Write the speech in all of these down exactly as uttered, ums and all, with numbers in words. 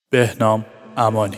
بهنام امانی.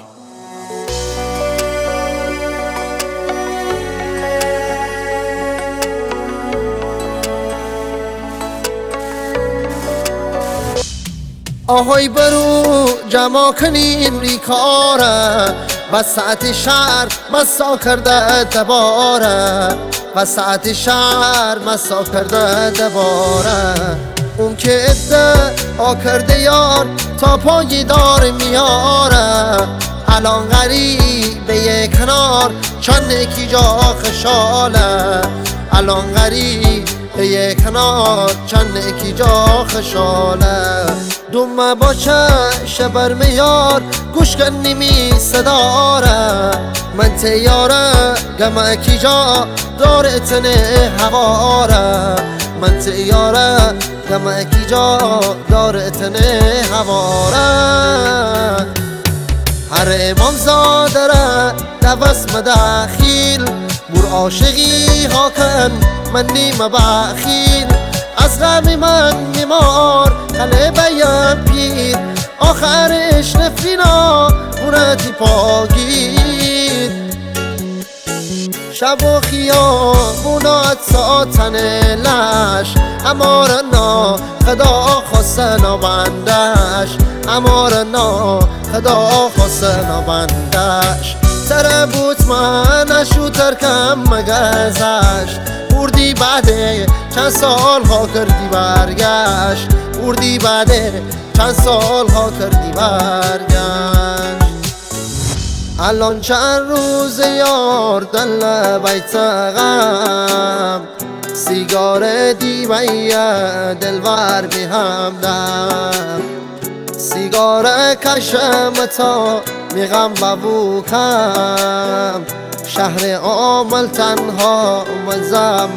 آهای برو جمع کنین ریکاره وسط شهر مسا کرده دباره وسط شهر مسا کرده دباره اون که عده آ کرده یار تا پای دار میاره الان غریبه کنار چند کی جا خشاله الان غریبه کنار چند کی جا خشاله دوم باشه شبر میار گوش کنی می صداره من تیاره گمه کی جا داره تنه هواره من تیاره گمه کی جا داره تنه هواره هر امام زادره دوست مداخیل بور عاشقی ها کن من نیم بخیل از غم من میمار قلبیم پیر آخرش نفرینا بونتی پاگیر شب و خیابونات ساتن لش امارنا خدا خواستنا بندش امارنا خدا خواستنا بندش سر بوت منش و ترکم مگزش بردی بعده چند سال ها کردی برگشت بردی بعده چند سال ها کردی برگشت الان چند روز یار دل بیت غم سیگار دیویه دلور بی همدم سیگار کشم تا میغم ببوکم شهر آمل تنها ملزم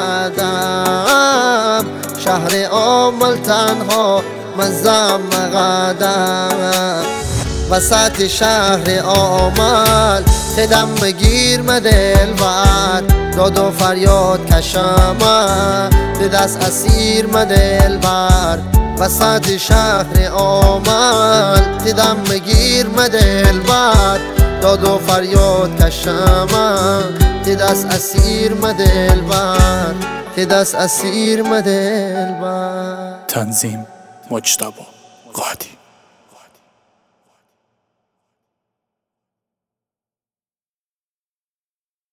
قدم شهر آمل تنها ملزم قدم وسط شهر آمل قدم بگیر مدل بر داد و فریاد کشم به دست اسیر مدل بر وسط شهر آمل قدم بگیر مدل بر داد و فریاد کشم تی دست اسیر مدل بر تی دست اسیر مدل بر تنظیم مجتبی قادی.